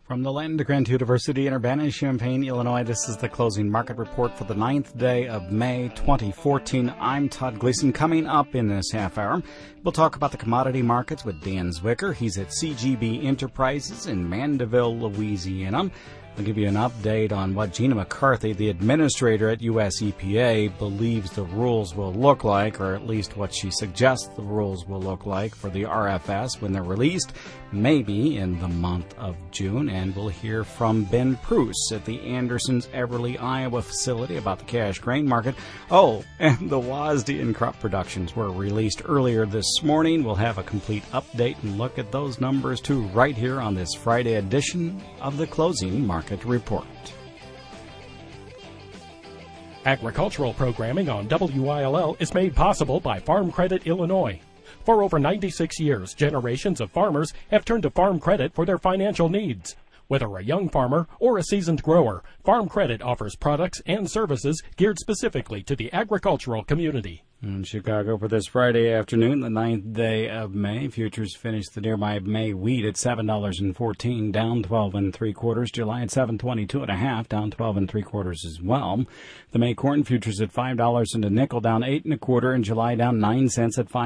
From the Land Grant University in Urbana-Champaign, Illinois, this is the closing market report for the 9th day of May 2014. I'm Todd Gleason. Coming up in this half hour, we'll talk about the commodity markets with Dan Zwicker. He's at CGB Enterprises in Mandeville, Louisiana. I'll give you an update on what Gina McCarthy, the administrator at U.S. EPA, believes the rules will look like, or at least what she suggests the rules will look like for the RFS when they're released, maybe in the month of June. And we'll hear from Ben Pruce at the Andersons Everly, Iowa facility about the cash grain market. Oh, and the WASDE and crop productions were released earlier this morning. We'll have a complete update and look at those numbers too right here on this Friday edition of the Closing Market Report. Agricultural programming on WILL is made possible by Farm Credit Illinois. For over 96 years, generations of farmers have turned to Farm Credit for their financial needs. Whether a young farmer or a seasoned grower, Farm Credit offers products and services geared specifically to the agricultural community. In Chicago for this Friday afternoon, the 9th day of May, futures finished the nearby May wheat at $7.14, down 12 3/4. July at $7.22.5, down 12 3/4 as well. The May corn futures at $5 and a nickel, down 8 1/4, and July down 9 cents at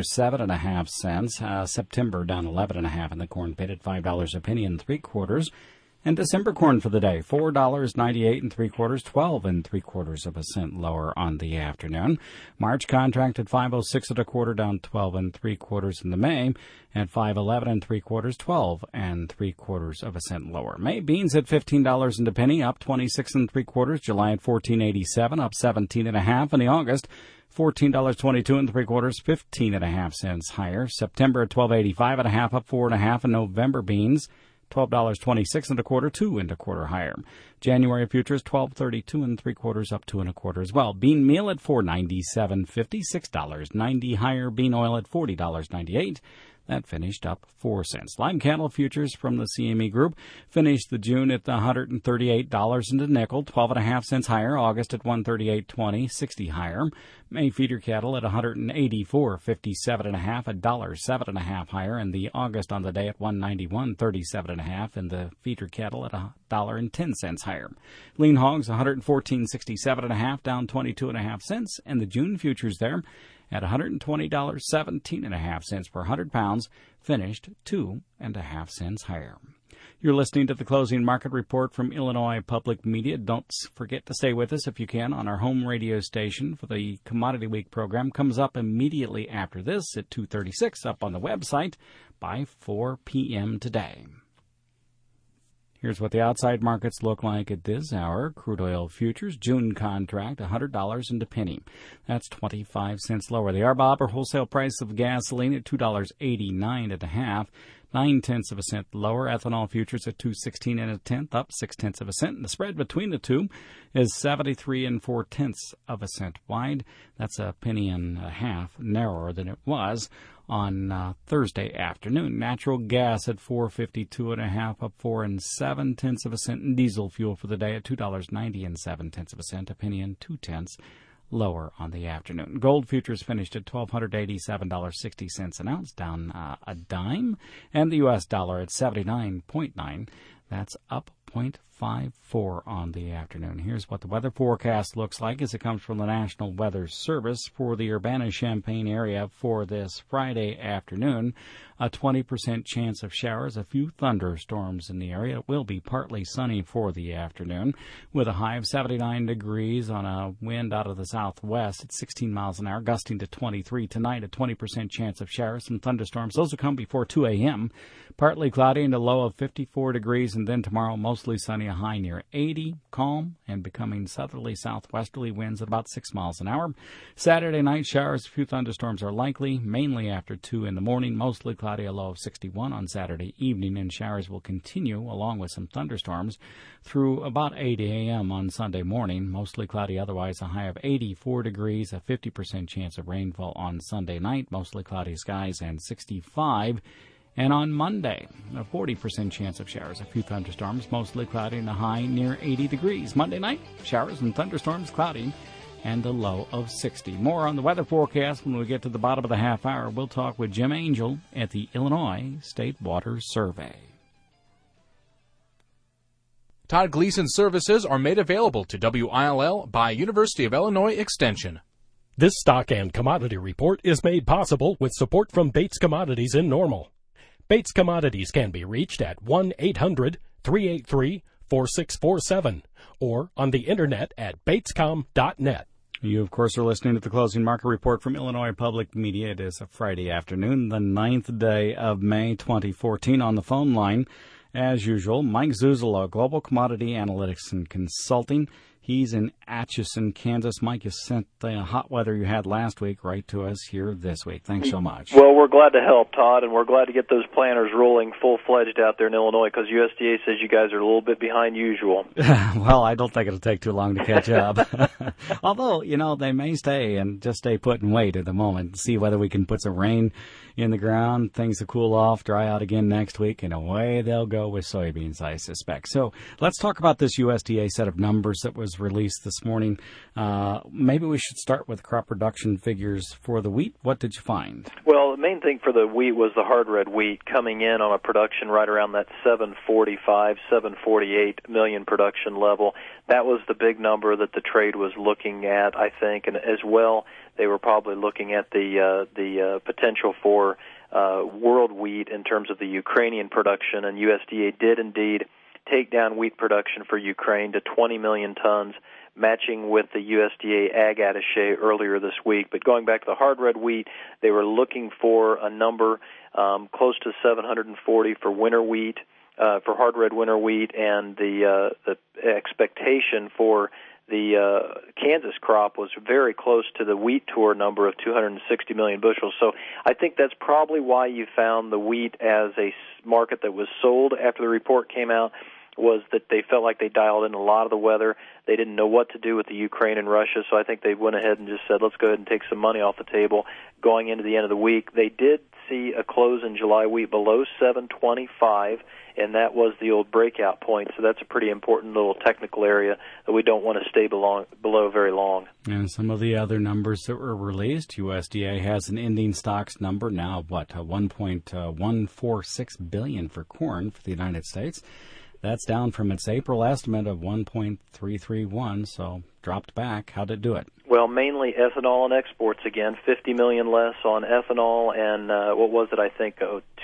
$5.07.5. September down 11 1/2, and the corn pit at $5 a penny and 3/4. And December corn for the day, $4.98 3/4, 12 3/4 cent lower on the afternoon. March contract at $5.06 1/4, down 12 3/4 in the May, and $5.11 3/4, 12 3/4 cent lower. May beans at $15 and a penny, up 26 3/4. July at $14.87, up 17 1/2, and the August $14.22 3/4, 15 1/2 cents higher. September at $12.85 1/2, up 4 1/2, and November beans $12.26 1/4, 2 1/4 higher. January futures $12.32 3/4, up 2 1/4 as well. Bean meal at $4.97.50, $6.90 higher. Bean oil at $40.98. That finished up 4 cents. Live cattle futures from the CME Group finished the June at $138 and a nickel, 12 1/2 cents higher. August at $138.20, 60 higher. May feeder cattle at $184.57 1/2, $1.07 1/2 higher. And the August on the day at $191.37 1/2, and the feeder cattle at $1.10 higher. Lean hogs $114.67 1/2, down 22 1/2 cents. And the June futures there at $120.17 1/2 per 100 pounds, finished 2 1/2 cents higher. You're listening to the Closing Market Report from Illinois Public Media. Don't forget to stay with us if you can on our home radio station for the Commodity Week program. Comes up immediately after this at 2:36, up on the website by 4 p.m. today. Here's what the outside markets look like at this hour. Crude oil futures, June contract, $100 and a penny. That's 25 cents lower. The RBOB, wholesale price of gasoline, at $2.89 1/2, 0.9 cents lower. Ethanol futures at $2.16 1/10, up 0.6 cents. And the spread between the two is 73 4/10 cent wide. That's a penny and a half narrower than it was on Thursday afternoon. Natural gas at $4.52 1/2, up 4 7/10 cent. And diesel fuel for the day at $2.90 7/10 cent, a penny and 2/10 lower on the afternoon. Gold futures finished at $1,287.60 an ounce, down a dime. And the U.S. dollar at 79.9. That's up 0.54 on the afternoon. Here's what the weather forecast looks like as it comes from the National Weather Service for the Urbana-Champaign area for this Friday afternoon. A 20% chance of showers, a few thunderstorms in the area. It will be partly sunny for the afternoon with a high of 79 degrees on a wind out of the southwest at 16 miles an hour, gusting to 23. Tonight, a 20% chance of showers, some thunderstorms. Those will come before 2 a.m. Partly cloudy and a low of 54 degrees, and then tomorrow mostly sunny, a high near 80, calm, and becoming southerly southwesterly winds at about 6 miles an hour. Saturday night, showers, a few thunderstorms are likely, mainly after 2 in the morning, mostly cloudy, a low of 61 on Saturday evening, and showers will continue along with some thunderstorms through about 8 a.m. on Sunday morning, mostly cloudy otherwise, a high of 84 degrees, a 50% chance of rainfall on Sunday night, mostly cloudy skies, and 65. And on Monday, a 40% chance of showers, a few thunderstorms, mostly cloudy, and a high near 80 degrees. Monday night, showers and thunderstorms, cloudy, and a low of 60. More on the weather forecast when we get to the bottom of the half hour. We'll talk with Jim Angel at the Illinois State Water Survey. Todd Gleason services are made available to WILL by University of Illinois Extension. This stock and commodity report is made possible with support from Bates Commodities in Normal. Bates Commodities can be reached at 1-800-383-4647 or on the internet at batescom.net. You, of course, are listening to the Closing Market Report from Illinois Public Media. It is a Friday afternoon, the 9th day of May 2014. On the phone line, as usual, Mike Zuzolo, Global Commodity Analytics and Consulting. He's in Atchison, Kansas. Mike, you sent the hot weather you had last week right to us here this week. Thanks so much. Well, we're glad to help, Todd, and we're glad to get those planters rolling full-fledged out there in Illinois because USDA says you guys are a little bit behind usual. Well, I don't think it'll take too long to catch up. Although, they may stay put and wait at the moment, see whether we can put some rain in the ground, things will cool off, dry out again next week, and away they'll go with soybeans, I suspect. So let's talk about this USDA set of numbers that was released this morning. Maybe we should start with crop production figures for the wheat. What did you find? Well, the main thing for the wheat was the hard red wheat coming in on a production right around that 745, 748 million production level. That was the big number that the trade was looking at, I think, and as well they were probably looking at the potential for world wheat in terms of the Ukrainian production, and USDA did indeed take down wheat production for Ukraine to 20 million tons, matching with the USDA ag attaché earlier this week. But going back to the hard red wheat, they were looking for a number close to 740 for winter wheat, for hard red winter wheat, and the expectation for the Kansas crop was very close to the wheat tour number of 260 million bushels. So I think that's probably why you found the wheat as a market that was sold after the report came out, was that they felt like they dialed in a lot of the weather. They didn't know what to do with the Ukraine and Russia, so I think they went ahead and just said, let's go ahead and take some money off the table going into the end of the week. They did see a close in July wheat below 725, and that was the old breakout point, so that's a pretty important little technical area that we don't want to stay below very long. And some of the other numbers that were released, USDA has an ending stocks number now, 1.146 billion for corn for the United States. That's down from its April estimate of 1.331, so dropped back. How did it do it? Well, mainly ethanol and exports again, 50 million less on ethanol, and what was it, I think,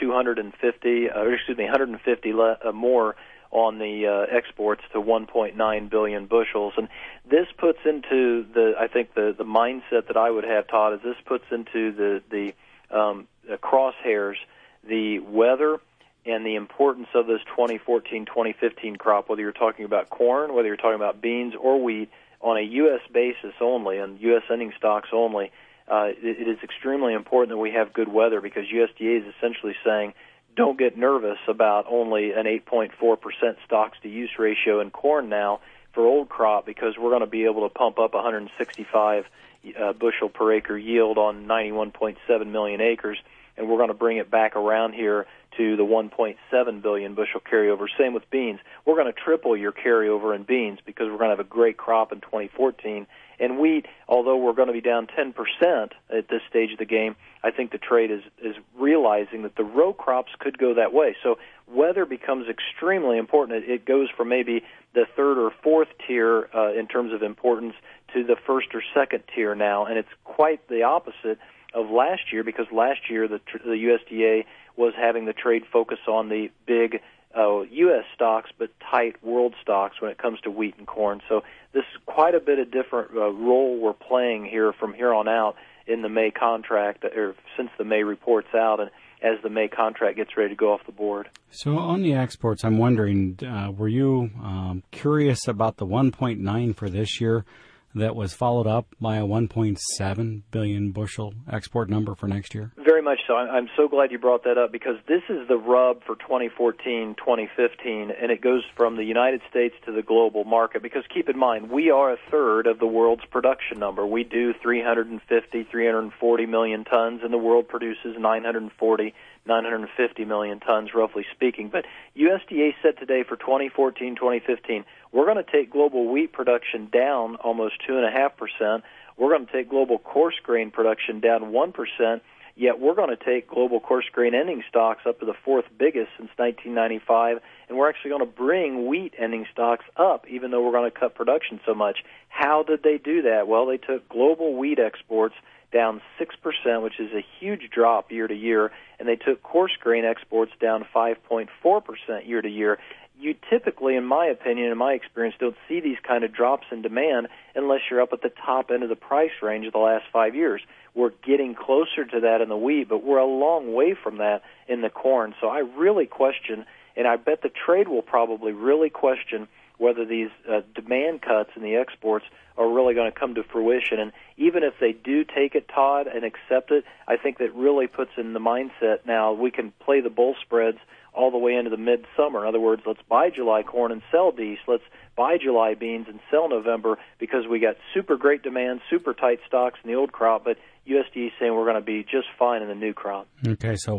150 more on the exports to 1.9 billion bushels. And this puts into the mindset that I would have, Todd, is this puts into the crosshairs the weather and the importance of this 2014-2015 crop, whether you're talking about corn, whether you're talking about beans or wheat, on a U.S. basis only and U.S. ending stocks only. It is extremely important that we have good weather because USDA is essentially saying don't get nervous about only an 8.4% stocks-to-use ratio in corn now for old crop because we're going to be able to pump up 165 bushel per acre yield on 91.7 million acres, and we're going to bring it back around here to the 1.7 billion bushel carryover. Same with beans. We're going to triple your carryover in beans because we're going to have a great crop in 2014. And wheat, although we're going to be down 10% at this stage of the game, I think the trade is realizing that the row crops could go that way. So weather becomes extremely important. It goes from maybe the third or fourth tier in terms of importance to the first or second tier now, and it's quite the opposite of last year because last year the USDA was having the trade focus on the big U.S. stocks but tight world stocks when it comes to wheat and corn. So this is quite a bit of different role we're playing here from here on out in the May contract, or since the May report's out and as the May contract gets ready to go off the board. So on the exports, I'm wondering, were you curious about the 1.9 for this year that was followed up by a 1.7 billion bushel export number for next year? Very much so. I'm so glad you brought that up because this is the rub for 2014, 2015, and it goes from the United States to the global market because keep in mind, we are a third of the world's production number. We do 340 million tons, and the world produces 950 million tons, roughly speaking. But USDA said today for 2014, 2015, we're going to take global wheat production down almost 2.5%. We're going to take global coarse grain production down 1%, Yet we're going to take global coarse grain ending stocks up to the fourth biggest since 1995, and we're actually going to bring wheat ending stocks up, even though we're going to cut production so much. How did they do that? Well, they took global wheat exports down 6%, which is a huge drop year to year, and they took coarse grain exports down 5.4% year to year. You typically, in my opinion, in my experience, don't see these kind of drops in demand unless you're up at the top end of the price range of the last 5 years. We're getting closer to that in the wheat, but we're a long way from that in the corn. So I really question, and I bet the trade will probably really question whether these demand cuts in the exports are really going to come to fruition. And even if they do take it, Todd, and accept it, I think that really puts in the mindset now we can play the bull spreads all the way into the midsummer. In other words, let's buy July corn and sell Dece. Let's buy July beans and sell November, because we got super great demand, super tight stocks in the old crop, but USDA is saying we're going to be just fine in the new crop. Okay, so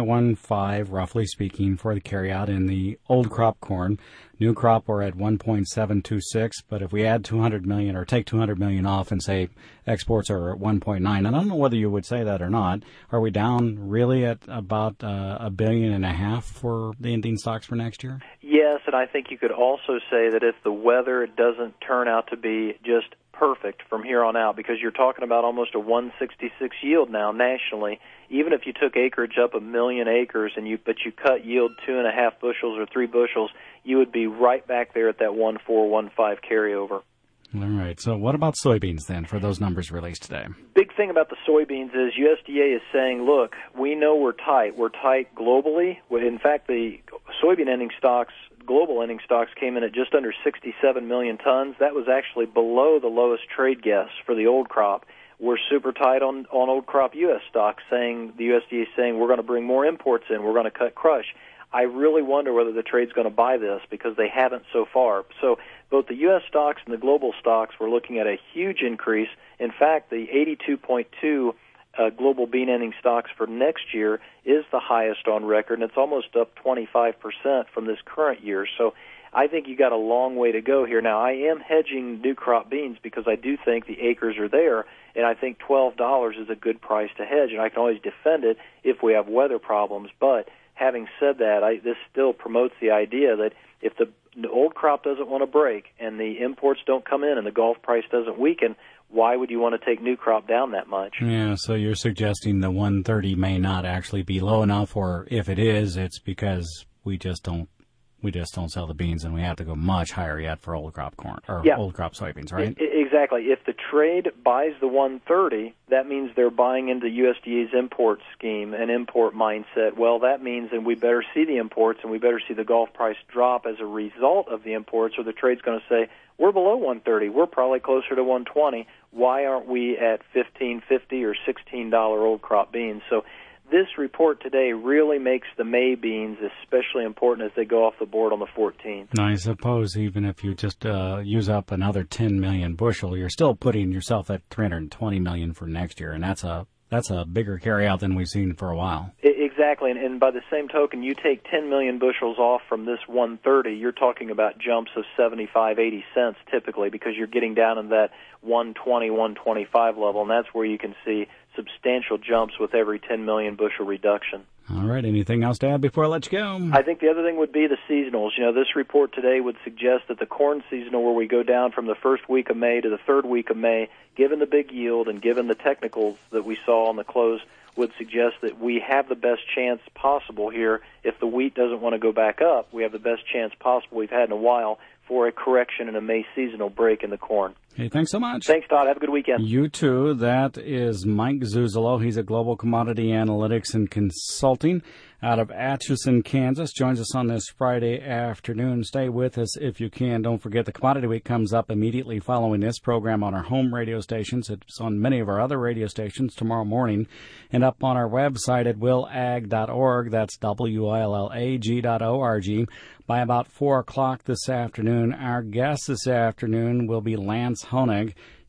1.15, roughly speaking, for the carryout in the old crop corn. New crop, we're at 1.726, but if we add 200 million or take 200 million off and say exports are at 1.9, and I don't know whether you would say that or not, are we down really at about $1.5 billion for the ending stocks for next year? Yes, and I think you could also say that if the weather doesn't turn out to be just perfect from here on out, because you're talking about almost a 166 yield now nationally. Even if you took acreage up 1 million acres but you cut yield 2.5 bushels or 3 bushels, you would be right back there at that 1.415 carryover. All right. So what about soybeans then for those numbers released today? Big thing about the soybeans is USDA is saying, look, we know we're tight. We're tight globally. In fact, the soybean ending stocks, global ending stocks, came in at just under 67 million tons. That was actually below the lowest trade guess for the old crop. We're super tight on old crop U.S. stocks, saying the USDA is saying we're going to bring more imports in. We're going to cut crush. I really wonder whether the trade's going to buy this, because they haven't so far. So both the U.S. stocks and the global stocks, we're looking at a huge increase. In fact, the 82.2 global bean ending stocks for next year is the highest on record, and it's almost up 25% from this current year. So I think you got a long way to go here. Now, I am hedging new crop beans because I do think the acres are there, and I think $12 is a good price to hedge, and I can always defend it if we have weather problems. But having said that, this still promotes the idea that if the old crop doesn't want to break and the imports don't come in and the Gulf price doesn't weaken, why would you want to take new crop down that much? Yeah, so you're suggesting the 130 may not actually be low enough, or if it is, it's because we just don't sell the beans, and we have to go much higher yet for old crop corn or old crop soybeans, right? Exactly. If the trade buys the 130, that means they're buying into USDA's import scheme and import mindset. Well, that means then we better see the imports, and we better see the Gulf price drop as a result of the imports, or the trade's going to say, we're below 130. We're probably closer to 120. Why aren't we at $15.50 or $16 old crop beans? So this report today really makes the May beans especially important as they go off the board on the 14th. I suppose even if you just use up another 10 million bushel, you're still putting yourself at 320 million for next year, and that's a bigger carryout than we've seen for a while. Exactly, and by the same token, you take 10 million bushels off from this 130, you're talking about jumps of 75, 80 cents typically, because you're getting down in that 120, 125 level, and that's where you can see substantial jumps with every 10 million bushel reduction. All right. Anything else to add before I let you go? I think the other thing would be the seasonals. You know, this report today would suggest that the corn seasonal, where we go down from the first week of May to the third week of May, given the big yield and given the technicals that we saw on the close, would suggest that we have the best chance possible here. If the wheat doesn't want to go back up, we have the best chance possible we've had in a while for a correction and a May seasonal break in the corn. Hey, thanks so much. Thanks, Todd. Have a good weekend. You too. That is Mike Zuzolo. He's at Global Commodity Analytics and Consulting out of Atchison, Kansas. Joins us on this Friday afternoon. Stay with us if you can. Don't forget the Commodity Week comes up immediately following this program on our home radio stations. It's on many of our other radio stations tomorrow morning, and up on our website at willag.org. That's WILLAG.org. By about 4 o'clock this afternoon, our guest this afternoon will be Lance Honig.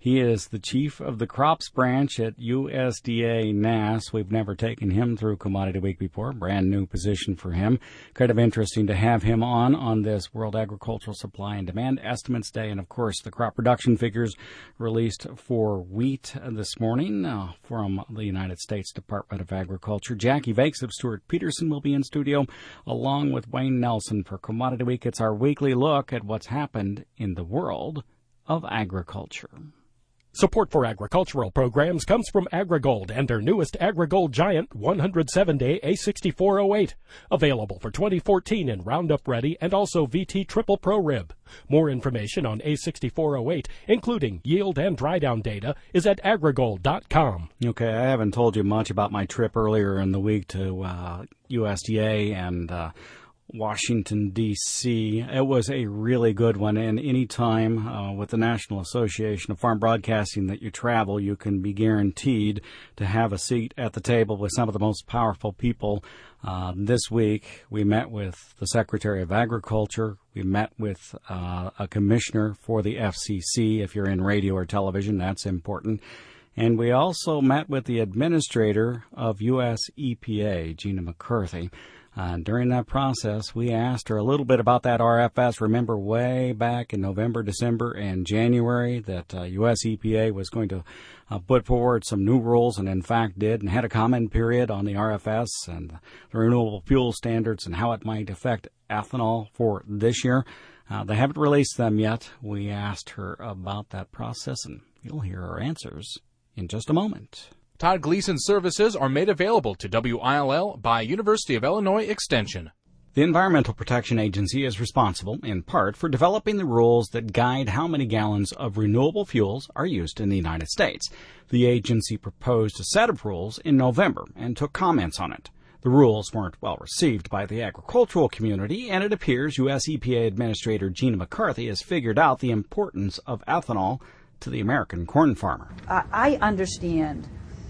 He is the chief of the crops branch at USDA NASS. We've never taken him through Commodity Week before. Brand new position for him. Kind of interesting to have him on this World Agricultural Supply and Demand Estimates Day. And, of course, the crop production figures released for wheat this morning from the United States Department of Agriculture. Jackie Vakes of Stuart Peterson will be in studio along with Wayne Nelson for Commodity Week. It's our weekly look at what's happened in the world of agriculture. Support for agricultural programs comes from AgriGold and their newest AgriGold Giant 107-day A6408. Available for 2014 in Roundup Ready and also VT Triple Pro Rib. More information on A6408, including yield and dry down data, is at agrigold.com. Okay, I haven't told you much about my trip earlier in the week to USDA and Washington, D.C. It was a really good one, and any time with the National Association of Farm Broadcasting that you travel, you can be guaranteed to have a seat at the table with some of the most powerful people. This week, we met with the Secretary of Agriculture. We met with a commissioner for the FCC. If you're in radio or television, that's important. And we also met with the administrator of U.S. EPA, Gina McCarthy. During that process, we asked her a little bit about that RFS. Remember way back in November, December, and January that U.S. EPA was going to put forward some new rules, and in fact did, and had a comment period on the RFS and the renewable fuel standards and how it might affect ethanol for this year. They haven't released them yet. We asked her about that process, and you'll hear her answers in just a moment. Todd Gleason services are made available to WILL by University of Illinois Extension. The Environmental Protection Agency is responsible, in part, for developing the rules that guide how many gallons of renewable fuels are used in the United States. The agency proposed a set of rules in November and took comments on it. The rules weren't well received by the agricultural community, and it appears U.S. EPA Administrator Gina McCarthy has figured out the importance of ethanol to the American corn farmer. I understand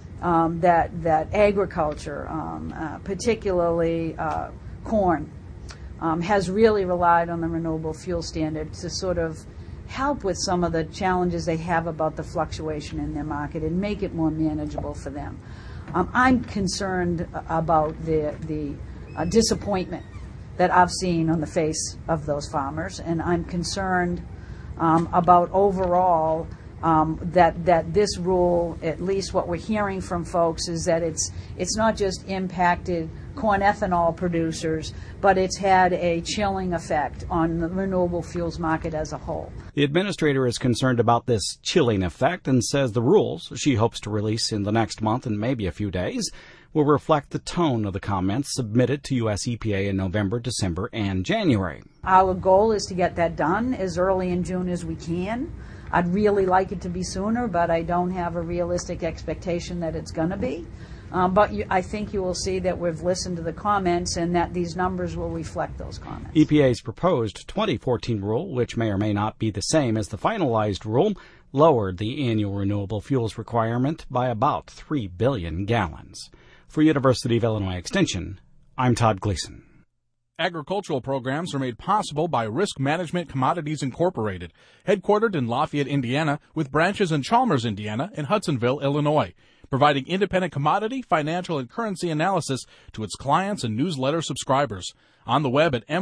that agriculture, particularly corn, has really relied on the renewable fuel standard to sort of help with some of the challenges they have about the fluctuation in their market and make it more manageable for them. I'm concerned about the disappointment that I've seen on the face of those farmers, and I'm concerned about overall that this rule, at least what we're hearing from folks, is that it's not just impacted corn ethanol producers, but it's had a chilling effect on the renewable fuels market as a whole. The administrator is concerned about this chilling effect and says the rules she hopes to release in the next month and maybe a few days will reflect the tone of the comments submitted to U.S. EPA in November, December, and January. Our goal is to get that done as early in June as we can. I'd really like it to be sooner, but I don't have a realistic expectation that it's going to be. But I think you will see that we've listened to the comments and that these numbers will reflect those comments. EPA's proposed 2014 rule, which may or may not be the same as the finalized rule, lowered the annual renewable fuels requirement by about 3 billion gallons. For University of Illinois Extension, I'm Todd Gleason. Agricultural programs are made possible by Risk Management Commodities Incorporated, headquartered in Lafayette, Indiana, with branches in Chalmers, Indiana, and Hudsonville, Illinois, providing independent commodity, financial, and currency analysis to its clients and newsletter subscribers. On the web at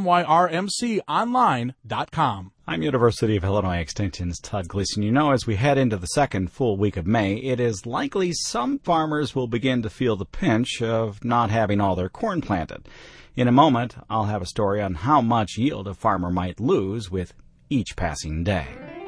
myrmconline.com. I'm University of Illinois Extension's Todd Gleason. You know, as we head into the second full week of May, it is likely some farmers will begin to feel the pinch of not having all their corn planted. In a moment, I'll have a story on how much yield a farmer might lose with each passing day.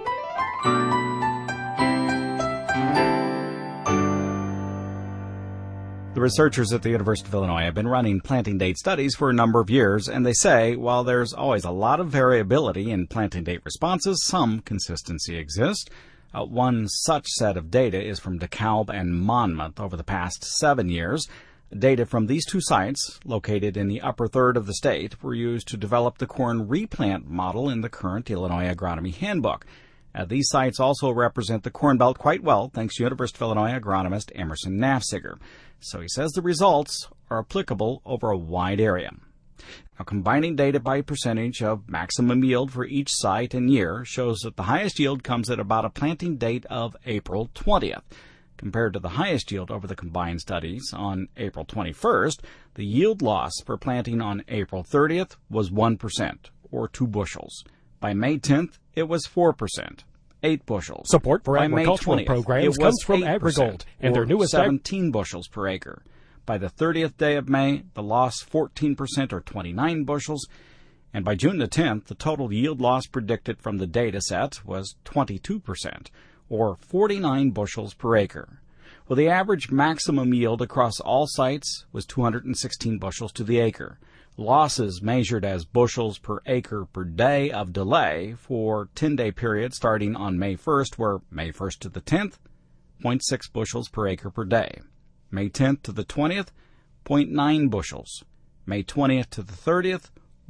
The researchers at the University of Illinois have been running planting date studies for a number of years, and they say while there's always a lot of variability in planting date responses, some consistency exists. One such set of data is from DeKalb and Monmouth over the past 7 years. Data from these two sites, located in the upper third of the state, were used to develop the corn replant model in the current Illinois Agronomy Handbook. These sites also represent the Corn Belt quite well, thanks to University of Illinois agronomist Emerson Nafziger. So he says the results are applicable over a wide area. Now, combining data by percentage of maximum yield for each site and year shows that the highest yield comes at about a planting date of April 20th. Compared to the highest yield over the combined studies on April 21st, the yield loss per planting on April 30th was 1%, or 2 bushels. By May 10th, it was 4%, 8 bushels. Support for By agricultural May 20th, programs it comes was from 8%, AgriGold and or their newest 17 bushels per acre. By the 30th day of May, the loss 14%, or 29 bushels. And by June the 10th, the total yield loss predicted from the data set was 22%, or 49 bushels per acre. Well, the average maximum yield across all sites was 216 bushels to the acre. Losses measured as bushels per acre per day of delay for 10-day period starting on May 1st were May 1st to the 10th, 0.6 bushels per acre per day. May 10th to the 20th, 0.9 bushels. May 20th to the 30th,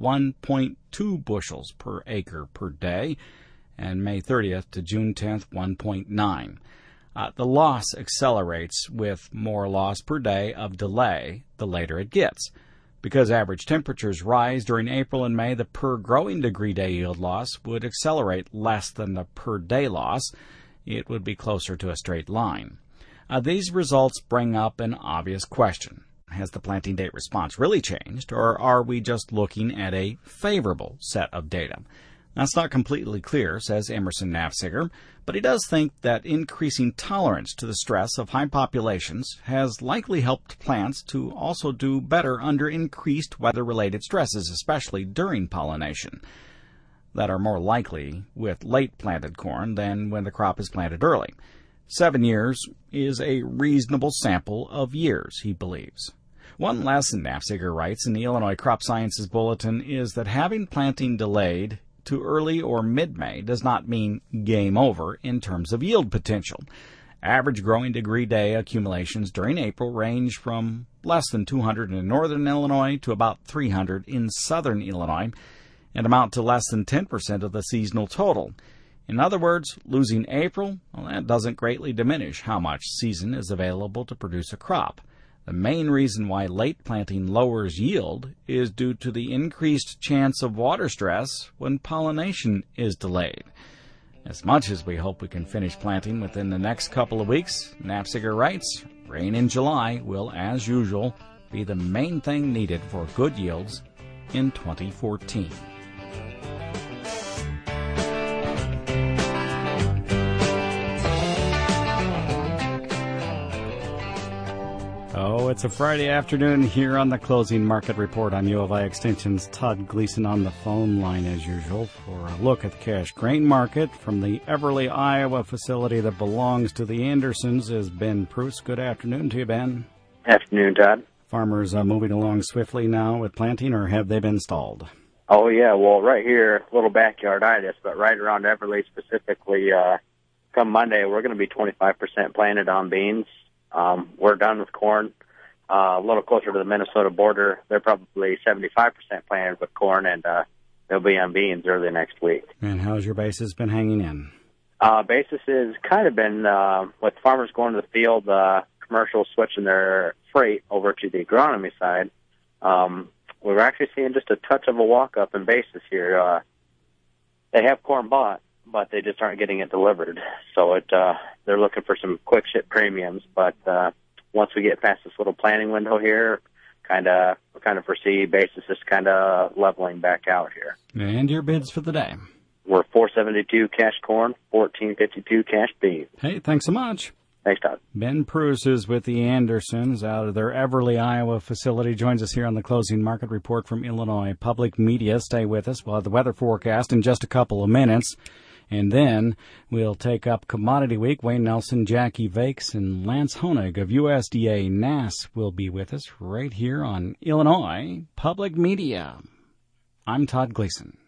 1.2 bushels per acre per day. And May 30th to June 10th, 1.9. The loss accelerates with more loss per day of delay the later it gets. Because average temperatures rise during April and May, the per growing degree day yield loss would accelerate less than the per day loss. It would be closer to a straight line. These results bring up an obvious question. Has the planting date response really changed, or are we just looking at a favorable set of data? That's not completely clear, says Emerson Nafziger, but he does think that increasing tolerance to the stress of high populations has likely helped plants to also do better under increased weather-related stresses, especially during pollination, that are more likely with late-planted corn than when the crop is planted early. 7 years is a reasonable sample of years, he believes. One lesson, Nafziger writes in the Illinois Crop Sciences Bulletin, is that having planting delayed to early or mid-May does not mean game over in terms of yield potential. Average growing degree day accumulations during April range from less than 200 in northern Illinois to about 300 in southern Illinois and amount to less than 10% of the seasonal total. In other words, losing April, that doesn't greatly diminish how much season is available to produce a crop. The main reason why late planting lowers yield is due to the increased chance of water stress when pollination is delayed. As much as we hope we can finish planting within the next couple of weeks, Nafziger writes, rain in July will, as usual, be the main thing needed for good yields in 2014. Oh, it's a Friday afternoon here on the Closing Market Report. I'm U of I Extension's Todd Gleason on the phone line as usual for a look at the cash grain market from the Everly, Iowa facility that belongs to the Andersons is Ben Pruce. Good afternoon to you, Ben. Afternoon, Todd. Farmers moving along swiftly now with planting, or have they been stalled? Oh, yeah. Well, right here, little backyarditis, but right around Everly specifically, come Monday, we're going to be 25% planted on beans. We're done with corn. A little closer to the Minnesota border, they're probably 75% planted with corn, and they'll be on beans early next week. And how's your basis been hanging in? Basis has kind of been, with farmers going to the field, commercials switching their freight over to the agronomy side. We're actually seeing just a touch of a walk-up in basis here. They have corn bought, but they just aren't getting it delivered. So they're looking for some quick ship premiums. But once we get past this little planning window here, kind of foresee basis is kind of leveling back out here. And your bids for the day? We're $4.72 cash corn, $14.52 cash beans. Hey, thanks so much. Thanks, Todd. Ben Pruce is with the Andersons out of their Everly, Iowa facility. Joins us here on the Closing Market Report from Illinois Public Media. Stay with us. We'll have the weather forecast in just a couple of minutes. And then we'll take up Commodity Week. Wayne Nelson, Jackie Vakes, and Lance Honig of USDA NASS will be with us right here on Illinois Public Media. I'm Todd Gleason.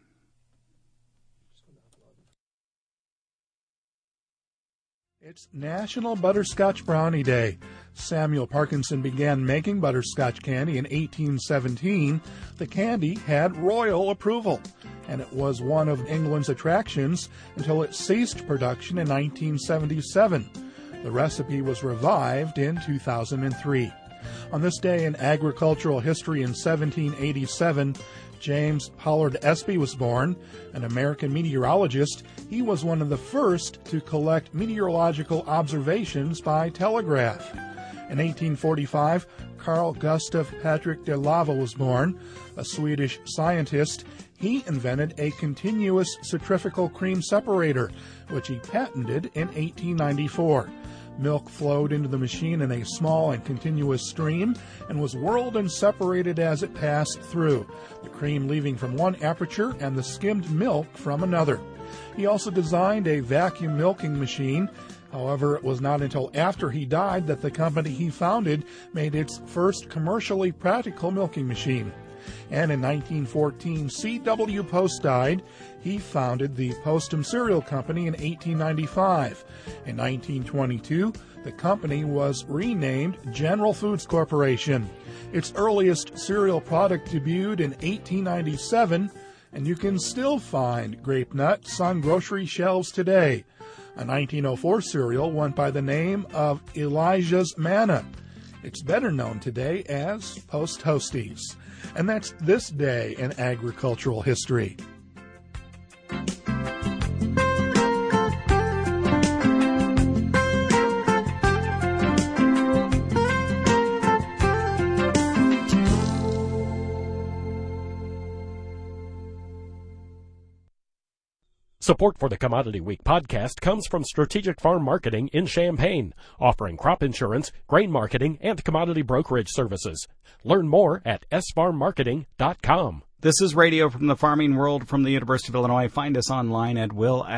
It's National Butterscotch Brownie Day. Samuel Parkinson began making butterscotch candy in 1817. The candy had royal approval, and it was one of England's attractions until it ceased production in 1977. The recipe was revived in 2003. On this day in agricultural history in 1787, James Pollard Espy was born, an American meteorologist. He was one of the first to collect meteorological observations by telegraph. In 1845, Carl Gustav Patrick de Lava was born, a Swedish scientist. He invented a continuous centrifugal cream separator, which he patented in 1894. Milk flowed into the machine in a small and continuous stream and was whirled and separated as it passed through, the cream leaving from one aperture and the skimmed milk from another. He also designed a vacuum milking machine. However, it was not until after he died that the company he founded made its first commercially practical milking machine. And in 1914, C.W. Post died. He founded the Postum Cereal Company in 1895. In 1922, the company was renamed General Foods Corporation. Its earliest cereal product debuted in 1897, and you can still find Grape Nuts on grocery shelves today. A 1904 cereal went by the name of Elijah's Manna. It's better known today as Post Toasties. And that's this day in agricultural history. Support for the Commodity Week podcast comes from Strategic Farm Marketing in Champaign, offering crop insurance, grain marketing, and commodity brokerage services. Learn more at sfarmmarketing.com. This is Radio from the Farming World from the University of Illinois. Find us online at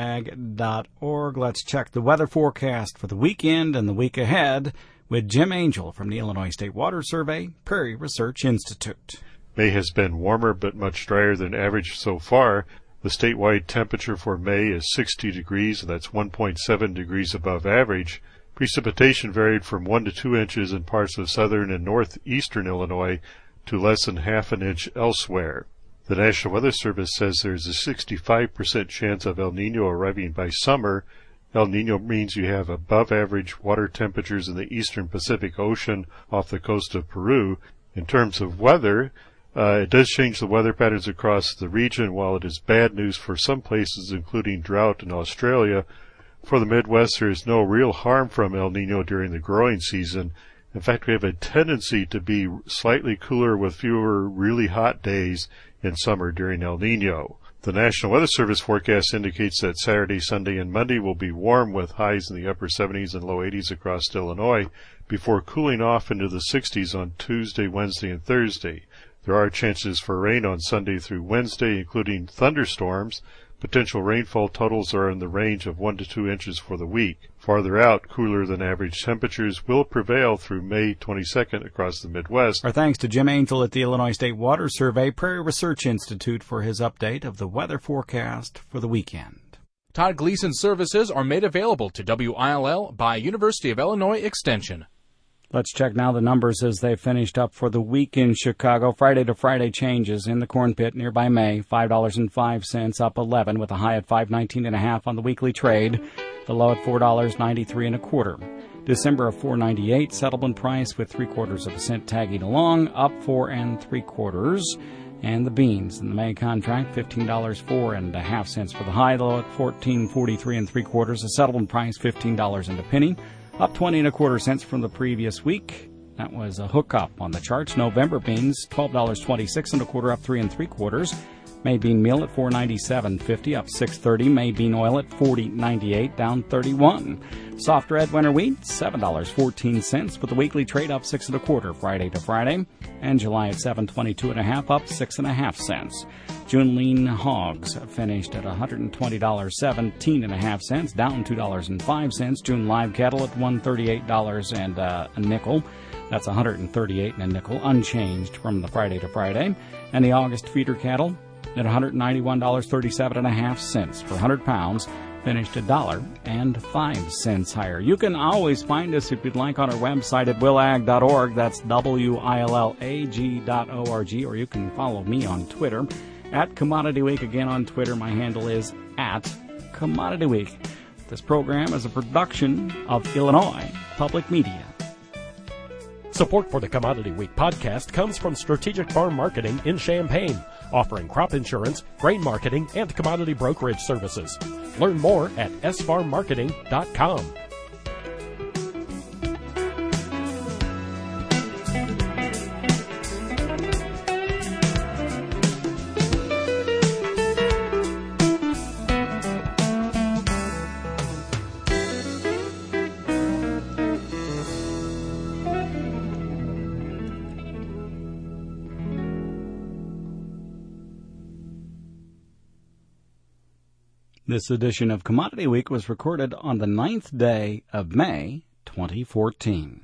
willag.org. Let's check the weather forecast for the weekend and the week ahead with Jim Angel from the Illinois State Water Survey, Prairie Research Institute. May has been warmer but much drier than average so far. The statewide temperature for May is 60 degrees, and that's 1.7 degrees above average. Precipitation varied from 1 to 2 inches in parts of southern and northeastern Illinois to less than half an inch elsewhere. The National Weather Service says there's a 65% chance of El Nino arriving by summer. El Nino means you have above average water temperatures in the eastern Pacific Ocean off the coast of Peru. In terms of weather, it does change the weather patterns across the region. While it is bad news for some places, including drought in Australia, for the Midwest there is no real harm from El Nino during the growing season. In fact, we have a tendency to be slightly cooler with fewer really hot days in summer during El Nino. The National Weather Service forecast indicates that Saturday, Sunday, and Monday will be warm with highs in the upper 70s and low 80s across Illinois before cooling off into the 60s on Tuesday, Wednesday, and Thursday. There are chances for rain on Sunday through Wednesday, including thunderstorms. Potential rainfall totals are in the range of 1 to 2 inches for the week. Farther out, cooler than average temperatures will prevail through May 22nd across the Midwest. Our thanks to Jim Angel at the Illinois State Water Survey, Prairie Research Institute, for his update of the weather forecast for the weekend. Todd Gleason services are made available to WILL by University of Illinois Extension. Let's check now the numbers as they finished up for the week in Chicago. Friday to Friday changes in the corn pit nearby May, $5.05 up 11 with a high at $5.19.5 on the weekly trade. The low at $4.93 1/4. December of $4.98 settlement price with 3/4 cent tagging along, up 4 3/4. And the beans in the May contract, $15.04 1/2 for the high, low at $14.43 3/4. The settlement price $15 and a penny. Up 20 1/4 cents from the previous week. That was a hookup on the charts. November beans, $12.26 1/4, up 3 3/4. May bean meal at $4.97.50, up 6.30. May bean oil at $40.98, down 31. Soft red winter wheat, $7.14 with the weekly trade up 6 1/4 Friday to Friday. And July at $7.22 1/2, up 6 1/2 cents. June lean hogs finished at $120.17 1/2, down $2.05. June live cattle at $138 and a nickel. That's $138 and a nickel, unchanged from the Friday to Friday. And the August feeder cattle at $191.37 1/2 per 100 pounds, finished $1.05 higher. You can always find us if you'd like on our website at willag.org. That's WILLAG.org, or you can follow me on Twitter at Commodity Week. Again, on Twitter, my handle is at Commodity Week. This program is a production of Illinois Public Media. Support for the Commodity Week podcast comes from Strategic Farm Marketing in Champaign, offering crop insurance, grain marketing, and commodity brokerage services. Learn more at sfarmmarketing.com. This edition of Commodity Week was recorded on the 9th day of May, 2014.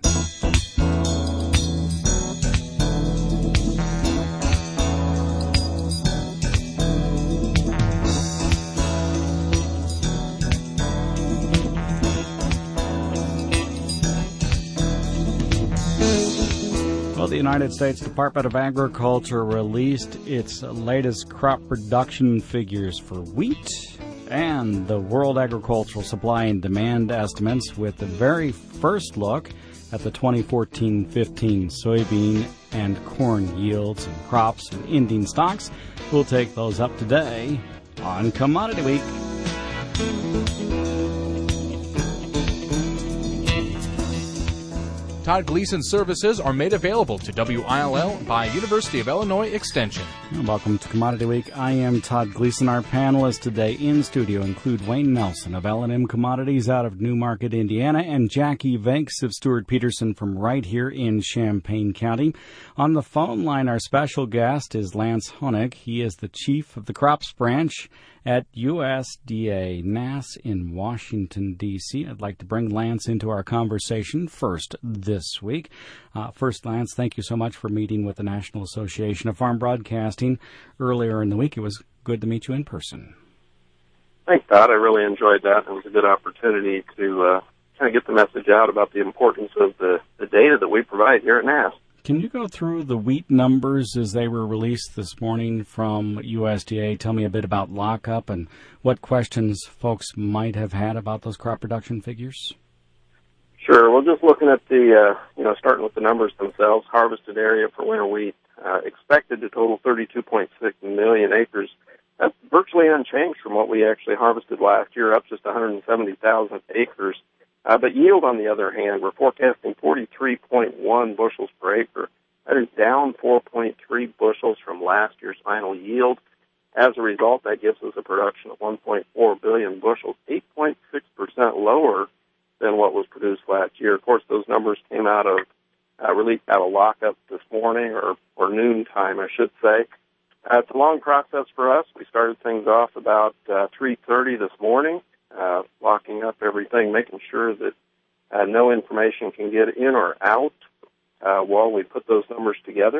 Well, the United States Department of Agriculture released its latest crop production figures for wheat and the World Agricultural Supply and Demand estimates, with the very first look at the 2014-15 soybean and corn yields and crops and ending stocks. We'll take those up today on Commodity Week. Todd Gleason services are made available to WILL by University of Illinois Extension. Welcome to Commodity Week. I am Todd Gleason. Our panelists today in studio include Wayne Nelson of L&M Commodities out of Newmarket, Indiana, and Jackie Vanks of Stuart Peterson from right here in Champaign County. On the phone line, our special guest is Lance Honig. He is the chief of the crops branch at USDA NASS in Washington, D.C. I'd like to bring Lance into our conversation first this week. First, Lance, thank you so much for meeting with the National Association of Farm Broadcasting earlier in the week. It was good to meet you in person. Thanks, Todd. I really enjoyed that. It was a good opportunity to kind of get the message out about the importance of the data that we provide here at NASS. Can you go through the wheat numbers as they were released this morning from USDA? Tell me a bit about lockup and what questions folks might have had about those crop production figures. Sure. Well, just looking at the, starting with the numbers themselves, harvested area for winter wheat expected to total 32.6 million acres. That's virtually unchanged from what we actually harvested last year, up just 170,000 acres. But yield, on the other hand, we're forecasting 43.1 bushels per acre. That is down 4.3 bushels from last year's final yield. As a result, that gives us a production of 1.4 billion bushels, 8.6% lower than what was produced last year. Of course, those numbers came out of released out of lockup this morning, or noon time, I should say. It's a long process for us. We started things off about 3:30 this morning. Locking up everything, making sure that no information can get in or out while we put those numbers together.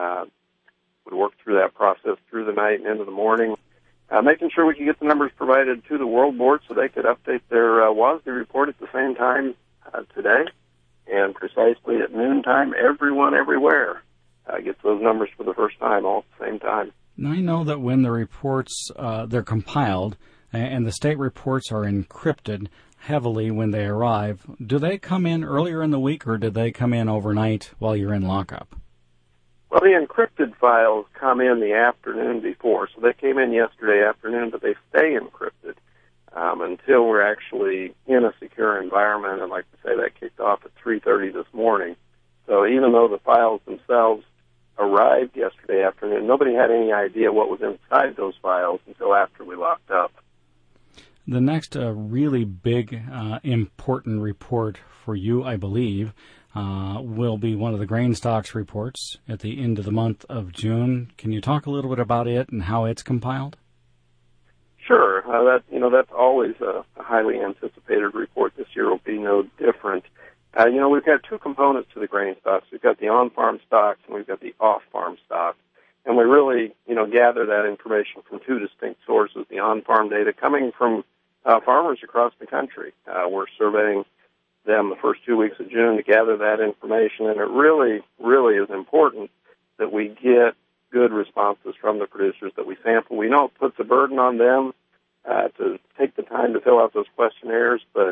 We worked through that process through the night and into the morning, making sure we could get the numbers provided to the World Board so they could update their WASDE report at the same time today. And precisely at noontime, everyone everywhere gets those numbers for the first time all at the same time. Now, I know that when the reports, they're compiled, and the state reports are encrypted heavily when they arrive. Do they come in earlier in the week, or do they come in overnight while you're in lockup? Well, the encrypted files come in the afternoon before, so they came in yesterday afternoon, but they stay encrypted until we're actually in a secure environment. And like I say, that kicked off at 3:30 this morning. So even though the files themselves arrived yesterday afternoon, nobody had any idea what was inside those files until after we locked up. The next really big, important report for you, I believe, will be one of the grain stocks reports at the end of the month of June. Can you talk a little bit about it and how it's compiled? Sure. That's always a highly anticipated report. This year will be no different. We've got two components to the grain stocks. We've got the on-farm stocks and we've got the off-farm stocks. And we really, gather that information from two distinct sources, the on-farm data coming from farmers across the country. We're surveying them the first 2 weeks of June to gather that information, and it really, really is important that we get good responses from the producers that we sample. We know it puts a burden on them to take the time to fill out those questionnaires, but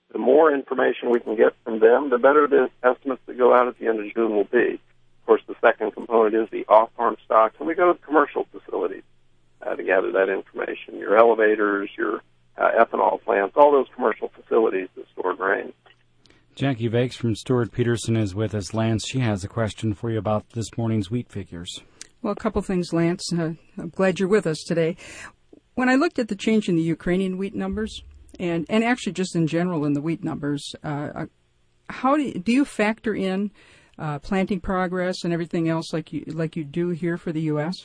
the more information we can get from them, the better the estimates that go out at the end of June will be. Of course, the second component is the off-farm stocks, and we go to commercial facilities to gather that information. Your elevators, your ethanol plants, all those commercial facilities that store grain. Jackie Vakes from Stewart Peterson is with us. Lance, she has a question for you about this morning's wheat figures. Well, a couple things, Lance. I'm glad you're with us today. When I looked at the change in the Ukrainian wheat numbers, and actually just in general in the wheat numbers, how do you factor in planting progress and everything else like you do here for the U.S.?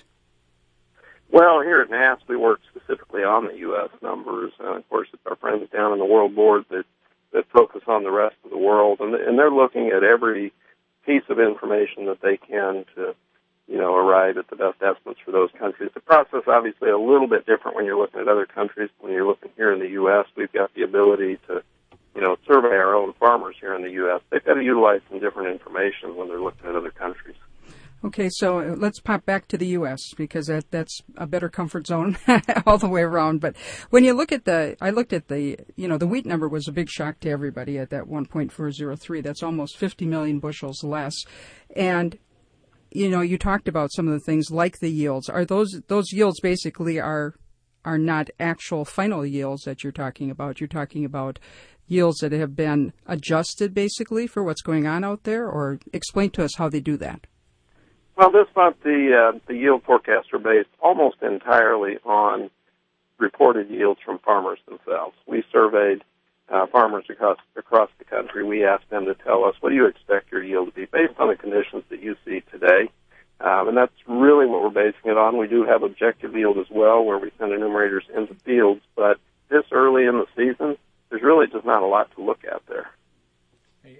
Well, here at NASS, we work specifically on the U.S. numbers. Of course, it's our friends down in the World Board that focus on the rest of the world, and they're looking at every piece of information that they can to, arrive at the best estimates for those countries. The process obviously a little bit different when you're looking at other countries. When you're looking here in the U.S., we've got the ability to, survey our own farmers here in the U.S. They've got to utilize some different information when they're looking at other countries. Okay, so let's pop back to the U.S. because that's a better comfort zone all the way around. But when you look at the wheat number was a big shock to everybody at that 1.403. That's almost 50 million bushels less. And, you talked about some of the things like the yields. Are those yields basically are not actual final yields that you're talking about? You're talking about yields that have been adjusted basically for what's going on out there? Or explain to us how they do that. Well, this month the yield forecasts are based almost entirely on reported yields from farmers themselves. We surveyed farmers across the country. We asked them to tell us, what do you expect your yield to be based on the conditions that you see today? And that's really what we're basing it on. We do have objective yield as well, where we send enumerators into fields, but this early in the season, there's really just not a lot to look at there. Hey,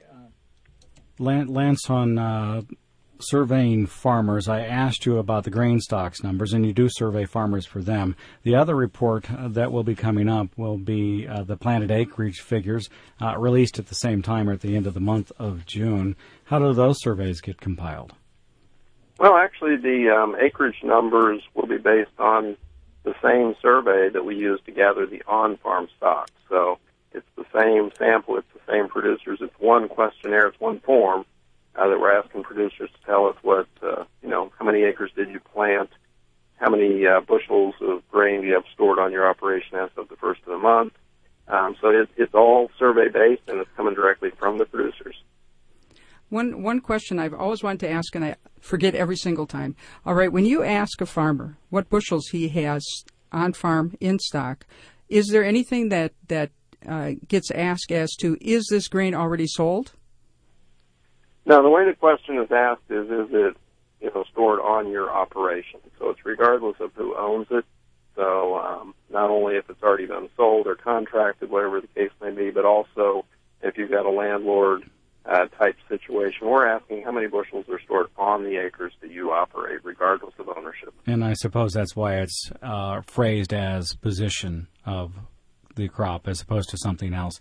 Lance, on surveying farmers, I asked you about the grain stocks numbers, and you do survey farmers for them. The other report that will be coming up will be the planted acreage figures released at the same time or at the end of the month of June. How do those surveys get compiled? Well, actually, the acreage numbers will be based on the same survey that we use to gather the on-farm stocks. So it's the same sample, it's the same producers, it's one questionnaire, it's one form. That we're asking producers to tell us what, how many acres did you plant, how many bushels of grain do you have stored on your operation as of the first of the month. So it's all survey-based, and it's coming directly from the producers. One question I've always wanted to ask, and I forget every single time. All right, when you ask a farmer what bushels he has on farm in stock, is there anything that gets asked as to, is this grain already sold? Now, the way the question is asked is it, stored on your operation? So it's regardless of who owns it. So not only if it's already been sold or contracted, whatever the case may be, but also if you've got a landlord type situation. We're asking how many bushels are stored on the acres that you operate, regardless of ownership. And I suppose that's why it's phrased as position of the crop as opposed to something else.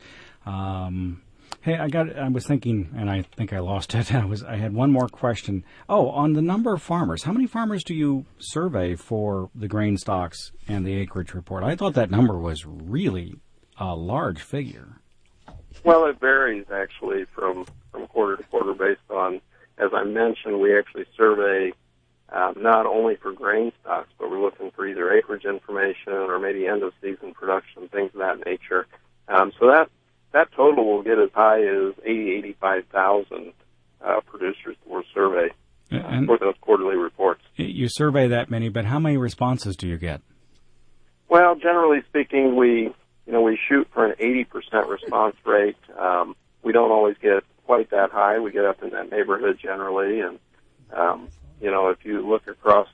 Hey, I was thinking, and I think I lost it. I had one more question. Oh, on the number of farmers, how many farmers do you survey for the grain stocks and the acreage report? I thought that number was really a large figure. Well, it varies actually from quarter to quarter based on, as I mentioned, we actually survey not only for grain stocks, but we're looking for either acreage information or maybe end of season production, things of that nature. So that total will get as high as 85,000 producers that we'll survey for those quarterly reports. You survey that many, but how many responses do you get? Well, generally speaking, we shoot for an 80% response rate. We don't always get quite that high. We get up in that neighborhood generally, and if you look across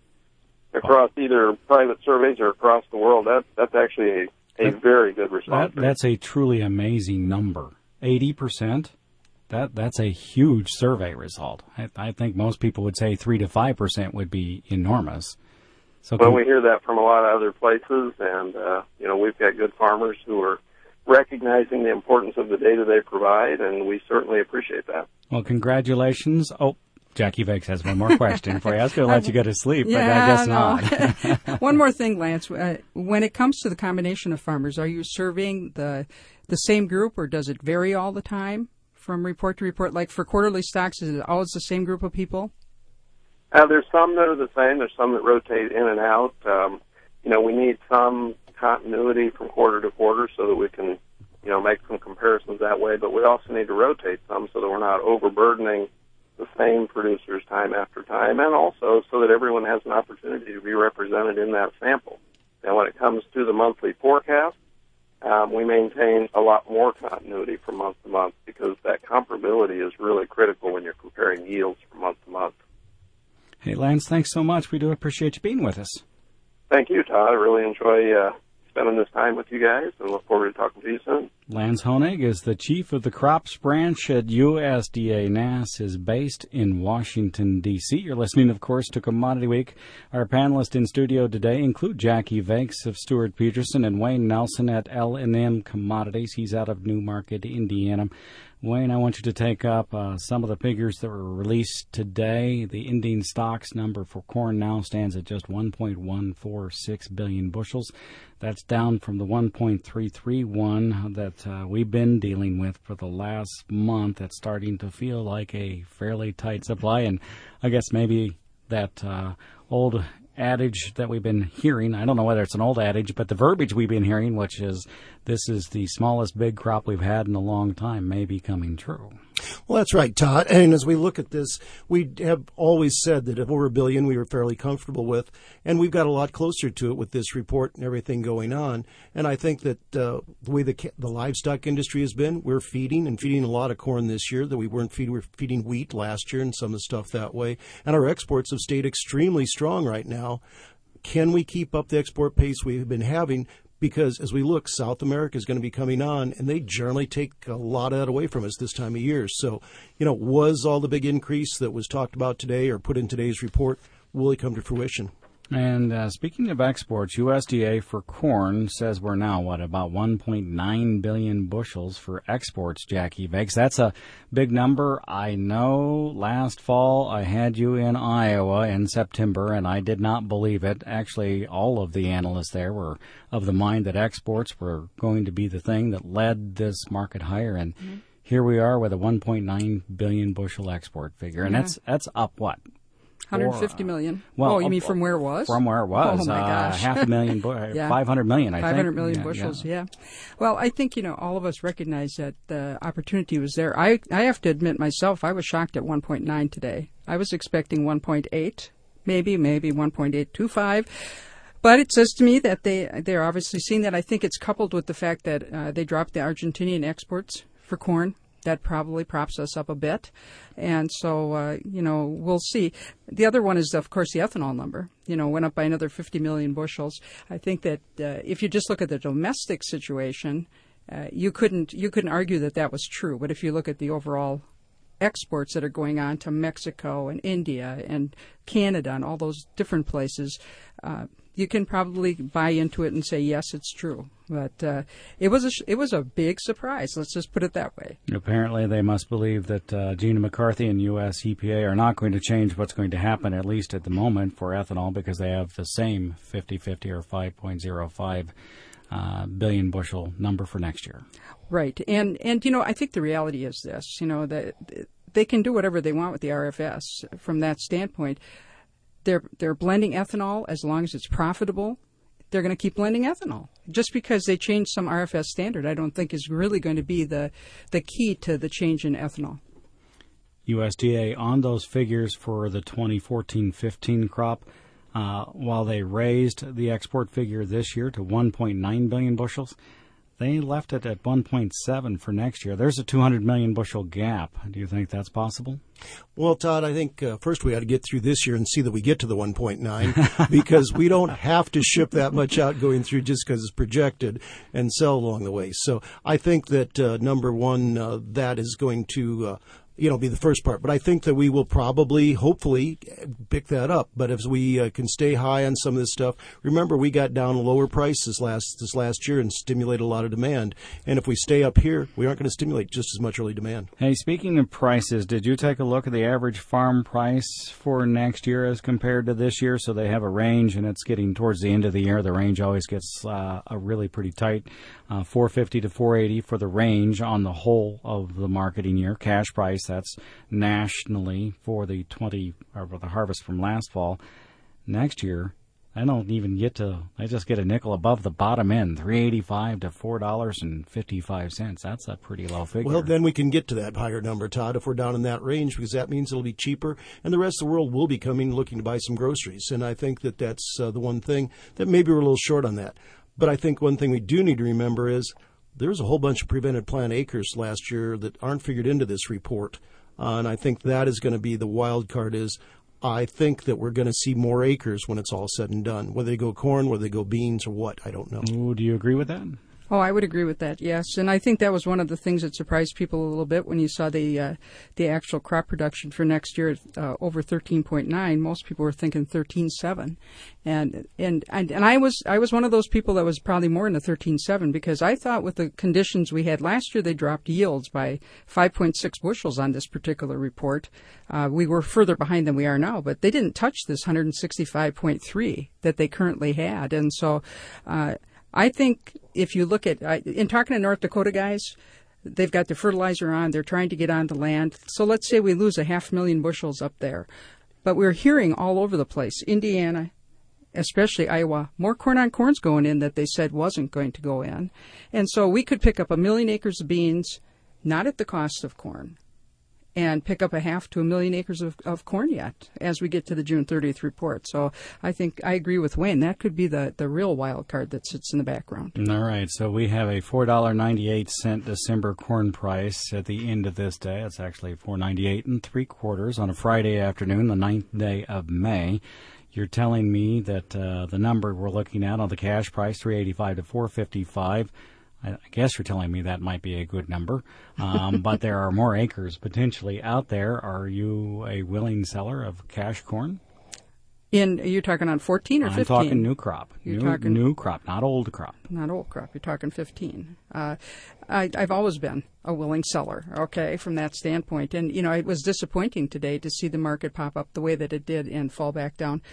either private surveys or across the world, that's actually a very good response. That's a truly amazing number. 80%? That's a huge survey result. I think most people would say 3 to 5% would be enormous. So we hear that from a lot of other places, and we've got good farmers who are recognizing the importance of the data they provide, and we certainly appreciate that. Well, congratulations. Oh, Jackie Vakes has one more question for you. I was going to let you go to sleep, but I guess not. One more thing, Lance. When it comes to the combination of farmers, are you surveying the same group, or does it vary all the time from report to report? Like for quarterly stocks, is it always the same group of people? There's some that are the same. There's some that rotate in and out. We need some continuity from quarter to quarter so that we can, make some comparisons that way. But we also need to rotate some so that we're not overburdening the same producers time after time, and also so that everyone has an opportunity to be represented in that sample. Now, when it comes to the monthly forecast, we maintain a lot more continuity from month to month because that comparability is really critical when you're comparing yields from month to month. Hey, Lance, thanks so much. We do appreciate you being with us. Thank you, Todd. I really enjoy spending this time with you guys and look forward to talking to you soon. Lance Honig is the chief of the crops branch at USDA. NASS is based in Washington, D.C. You're listening, of course, to Commodity Week. Our panelists in studio today include Jackie Vakes of Stewart Peterson and Wayne Nelson at L&M Commodities. He's out of Newmarket, Indiana. Wayne, I want you to take up some of the figures that were released today. The ending stocks number for corn now stands at just 1.146 billion bushels. That's down from the 1.331 that we've been dealing with for the last month. That's starting to feel like a fairly tight supply, and I guess maybe that old adage that we've been hearing, I don't know whether it's an old adage, but the verbiage we've been hearing, which is this is the smallest big crop we've had in a long time, may be coming true. Well, that's right, Todd. And as we look at this, we have always said that over $1 billion we were fairly comfortable with, and we've got a lot closer to it with this report and everything going on. And I think that the way the livestock industry has been, we're feeding a lot of corn this year that we weren't feeding. We were feeding wheat last year and some of the stuff that way. And our exports have stayed extremely strong right now. Can we keep up the export pace we've been having? Because as we look, South America is going to be coming on, and they generally take a lot of that away from us this time of year. So, was all the big increase that was talked about today or put in today's report, will it come to fruition? And speaking of exports, USDA for corn says we're now, about 1.9 billion bushels for exports, Jackie Vakes. That's a big number. I know last fall I had you in Iowa in September, and I did not believe it. Actually, all of the analysts there were of the mind that exports were going to be the thing that led this market higher, and here we are with a 1.9 billion bushel export figure. And that's up what? 150 million. Well, you mean from where it was? From where it was. Oh, my gosh. 500,000, yeah. 500 million, I think. 500 million bushels, yeah. Well, I think, all of us recognize that the opportunity was there. I have to admit myself, I was shocked at 1.9 today. I was expecting 1.8, maybe 1.825. But it says to me that they're obviously seeing that. I think it's coupled with the fact that they dropped the Argentinian exports for corn. That probably props us up a bit. And so, we'll see. The other one is, of course, the ethanol number, went up by another 50 million bushels. I think that if you just look at the domestic situation, you couldn't argue that was true. But if you look at the overall exports that are going on to Mexico and India and Canada and all those different places, you can probably buy into it and say, yes, it's true. But it was a big surprise. Let's just put it that way. Apparently, they must believe that Gina McCarthy and U.S. EPA are not going to change what's going to happen, at least at the moment, for ethanol, because they have the same 50-50 or 5.05 billion bushel number for next year. Right. And I think the reality is this, that they can do whatever they want with the RFS from that standpoint. They're blending ethanol as long as it's profitable. They're going to keep blending ethanol. Just because they change some RFS standard, I don't think is really going to be the key to the change in ethanol. USDA on those figures for the 2014-15 crop, while they raised the export figure this year to 1.9 billion bushels, they left it at 1.7 for next year. There's a 200 million bushel gap. Do you think that's possible? Well, Todd, I think first we got to get through this year and see that we get to the 1.9 because we don't have to ship that much out going through just because it's projected and sell along the way. So I think that, number one, that is going to be the first part. But I think that we will probably, hopefully, pick that up. But if we can stay high on some of this stuff, remember we got down lower prices this last year and stimulated a lot of demand. And if we stay up here, we aren't going to stimulate just as much early demand. Hey, speaking of prices, did you take a look at the average farm price for next year as compared to this year? So they have a range, and it's getting towards the end of the year. The range always gets a really pretty tight, 450 to 480 for the range on the whole of the marketing year. Cash price, that's nationally for the harvest from last fall. Next year, I just get a nickel above the bottom end, $3.85 to $4.55. That's a pretty low figure. Well, then we can get to that higher number, Todd, if we're down in that range, because that means it'll be cheaper, and the rest of the world will be coming looking to buy some groceries. And I think that that's the one thing that maybe we're a little short on that. But I think one thing we do need to remember is there's a whole bunch of prevented plant acres last year that aren't figured into this report. And I think that is going to be the wild card is I think that we're going to see more acres when it's all said and done. Whether they go corn, whether they go beans, or what, I don't know. Ooh, do you agree with that? Oh, I would agree with that, yes. And I think that was one of the things that surprised people a little bit when you saw the actual crop production for next year over 13.9. Most people were thinking 13.7. And I was one of those people that was probably more in the 13.7 because I thought with the conditions we had last year, they dropped yields by 5.6 bushels on this particular report. We were further behind than we are now, but they didn't touch this 165.3 that they currently had. And so I think if you look at, in talking to North Dakota guys, they've got the fertilizer on, they're trying to get on the land. So let's say we lose 500,000 bushels up there. But we're hearing all over the place, Indiana, especially Iowa, more corn on corn's going in that they said wasn't going to go in. And so we could pick up 1 million acres of beans, not at the cost of corn, and pick up 0.5 to 1 million acres of corn yet as we get to the June 30th report. So I think I agree with Wayne. That could be the real wild card that sits in the background. All right. So we have a $4.98 December corn price at the end of this day. It's actually $4.98 3/4 on a Friday afternoon, the 9th day of May. You're telling me that the number we're looking at on the cash price, $3.85 to $4.55, I guess you're telling me that might be a good number, but there are more acres potentially out there. Are you a willing seller of cash corn? You're talking on 14 or 15? I'm talking new crop. New crop, not old crop. Not old crop. You're talking 15. I've always been a willing seller, okay, from that standpoint. And, it was disappointing today to see the market pop up the way that it did and fall back down.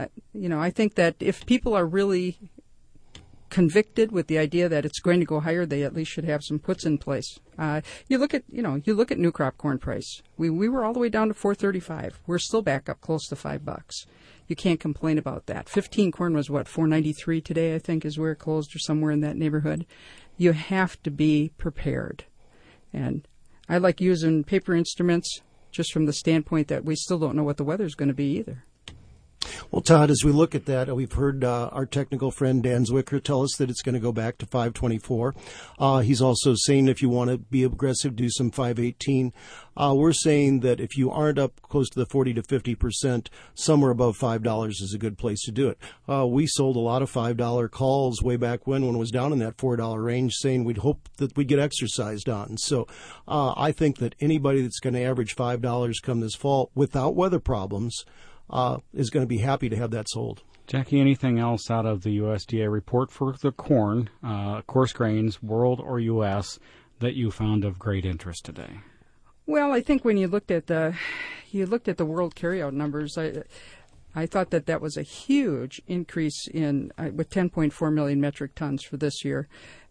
I think that if people are really convicted with the idea that it's going to go higher, they at least should have some puts in place. You look at new crop corn price. We were all the way down to $4.35. We're still back up close to $5. You can't complain about that. 15 corn was $4.93 today, I think, is where it closed or somewhere in that neighborhood. You have to be prepared. And I like using paper instruments just from the standpoint that we still don't know what the weather's going to be either. Well, Todd, as we look at that, we've heard our technical friend Dan Zwicker tell us that it's going to go back to 524. He's also saying if you want to be aggressive, do some 518. We're saying that if you aren't up close to the 40 to 50%, somewhere above $5 is a good place to do it. We sold a lot of $5 calls way back when it was down in that $4 range, saying we'd hope that we'd get exercised on. So I think that anybody that's going to average $5 come this fall without weather problems is going to be happy to have that sold. Jackie, anything else out of the USDA report for the corn, coarse grains, world or U.S., that you found of great interest today? Well, I think when you looked at the world carryout numbers, I thought that was a huge increase with 10.4 million metric tons for this year.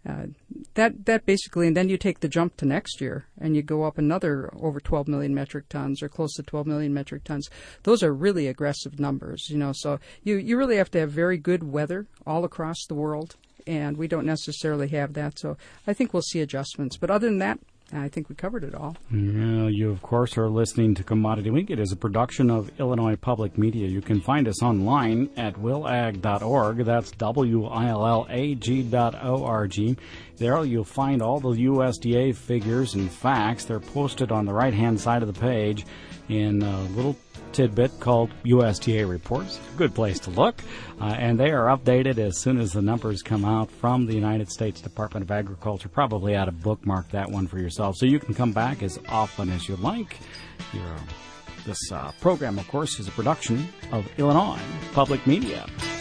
That basically, and then you take the jump to next year and you go up another over 12 million metric tons or close to 12 million metric tons. Those are really aggressive numbers, so you really have to have very good weather all across the world, and we don't necessarily have that. So I think we'll see adjustments. But other than that, I think we covered it all. Yeah, you, of course, are listening to Commodity Week. It is a production of Illinois Public Media. You can find us online at willag.org. That's willag.org. There you'll find all the USDA figures and facts. They're posted on the right-hand side of the page in a little tidbit called USDA Reports. Good place to look. And they are updated as soon as the numbers come out from the United States Department of Agriculture. Probably ought to bookmark that one for yourself so you can come back as often as you like. This program, of course, is a production of Illinois Public Media.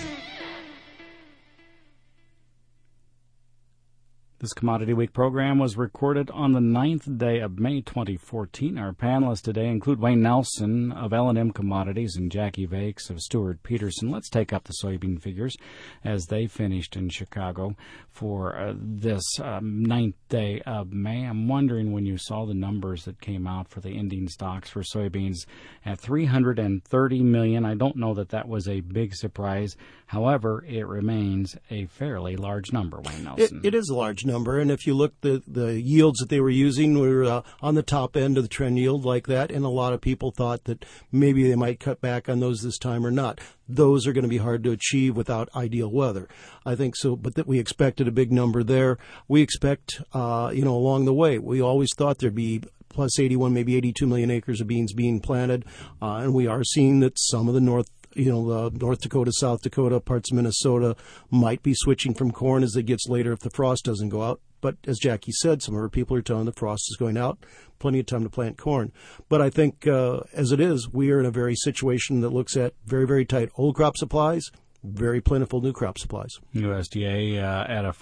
This Commodity Week program was recorded on the 9th day of May 2014. Our panelists today include Wayne Nelson of L&M Commodities and Jackie Vakes of Stewart Peterson. Let's take up the soybean figures as they finished in Chicago for this 9th day of May. I'm wondering when you saw the numbers that came out for the ending stocks for soybeans at 330 million. I don't know that was a big surprise. However, it remains a fairly large number, Wayne Nelson. It is a large number, and if you look, the yields that they were using were on the top end of the trend yield like that, and a lot of people thought that maybe they might cut back on those this time or not. Those are going to be hard to achieve without ideal weather. I think so, but that we expected a big number there. We expect, along the way, we always thought there'd be plus 81, maybe 82 million acres of beans being planted, and we are seeing that some of the North Dakota, South Dakota, parts of Minnesota might be switching from corn as it gets later if the frost doesn't go out. But as Jackie said, some of our people are telling the frost is going out, plenty of time to plant corn. But I think as it is, we are in a very situation that looks at very, very tight old crop supplies, very plentiful new crop supplies. USDA at a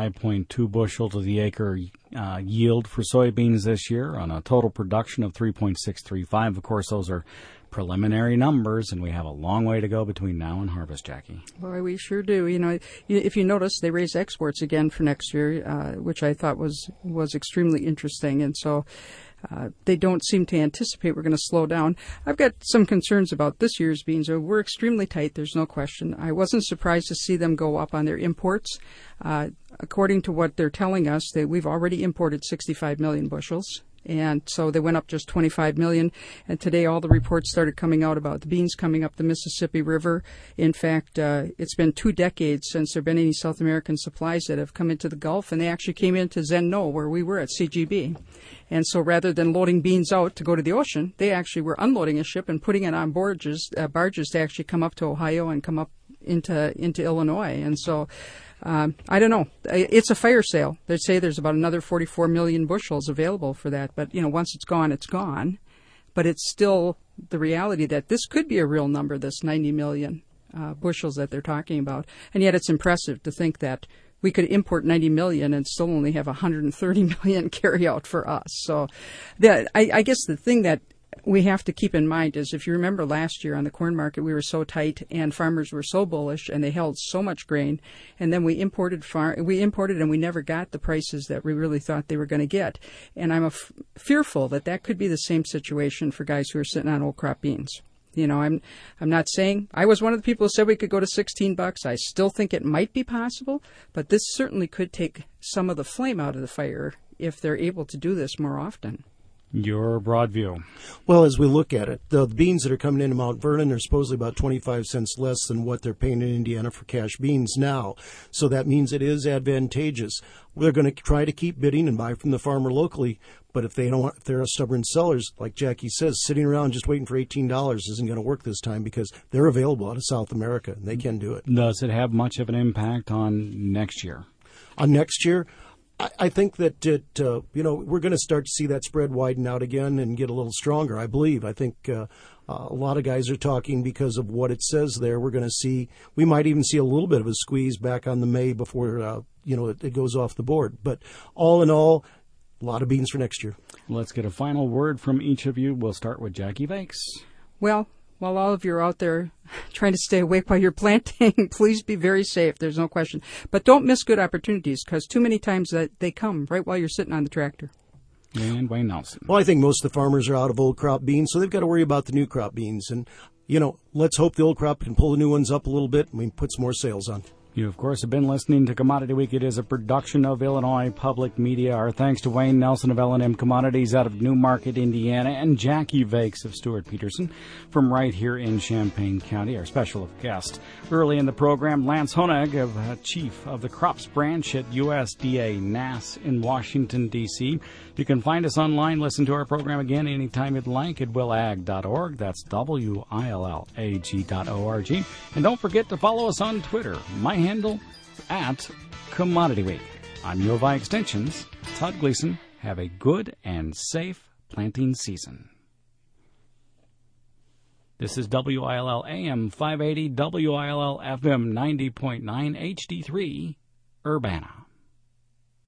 45.2 bushel to the acre yield for soybeans this year on a total production of 3.635. Of course, those are preliminary numbers, and we have a long way to go between now and harvest, Jackie. Boy, we sure do. If you notice, they raised exports again for next year, which I thought was extremely interesting, and so they don't seem to anticipate we're going to slow down. I've got some concerns about this year's beans. We're extremely tight, there's no question. I wasn't surprised to see them go up on their imports. According to what they're telling us, we've already imported 65 million bushels. And so they went up just 25 million. And today all the reports started coming out about the beans coming up the Mississippi River. In fact, it's been 2 decades since there have been any South American supplies that have come into the Gulf. And they actually came into Zen-No, where we were at CGB. And so rather than loading beans out to go to the ocean, they actually were unloading a ship and putting it on barges to actually come up to Ohio and come up into Illinois. And so I don't know. It's a fire sale. They say there's about another 44 million bushels available for that. But, once it's gone, it's gone. But it's still the reality that this could be a real number, this 90 million bushels that they're talking about. And yet it's impressive to think that we could import 90 million and still only have 130 million carry out for us. So I guess the thing that we have to keep in mind is, if you remember last year on the corn market, we were so tight and farmers were so bullish and they held so much grain, and then we imported and we never got the prices that we really thought they were going to get. And I'm fearful that could be the same situation for guys who are sitting on old crop beans. I'm not saying I was one of the people who said we could go to $16. I still think it might be possible, but this certainly could take some of the flame out of the fire if they're able to do this more often. Your broad view. Well, as we look at it, the beans that are coming into Mount Vernon are supposedly about 25 cents less than what they're paying in Indiana for cash beans now. So that means it is advantageous. We're going to try to keep bidding and buy from the farmer locally. But if they're stubborn sellers, like Jackie says, sitting around just waiting for $18 isn't going to work this time, because they're available out of South America and they can do it. Does it have much of an impact on next year? On next year? I think that we're going to start to see that spread widen out again and get a little stronger, I believe. I think a lot of guys are talking because of what it says there. We might even see a little bit of a squeeze back on the May before, it goes off the board. But all in all, a lot of beans for next year. Let's get a final word from each of you. We'll start with Jackie Vakes. Well, while all of you are out there trying to stay awake while you're planting, please be very safe. There's no question. But don't miss good opportunities, because too many times that they come right while you're sitting on the tractor. And Wayne Nelson. Well, I think most of the farmers are out of old crop beans, so they've got to worry about the new crop beans. And, let's hope the old crop can pull the new ones up a little bit and we can put some more sales on. You, of course, have been listening to Commodity Week. It is a production of Illinois Public Media. Our thanks to Wayne Nelson of L&M Commodities out of Newmarket, Indiana, and Jackie Vakes of Stuart Peterson from right here in Champaign County, our special guest. Early in the program, Lance Honig, Chief of the Crops Branch at USDA NASS in Washington, D.C. You can find us online, listen to our program again anytime you'd like at willag.org. That's WILLAG.org. And don't forget to follow us on Twitter. My handle, at Commodity Week. I'm U of I Extension's Todd Gleason. Have a good and safe planting season. This is WILL AM 580, WILL FM 90.9 HD3, Urbana.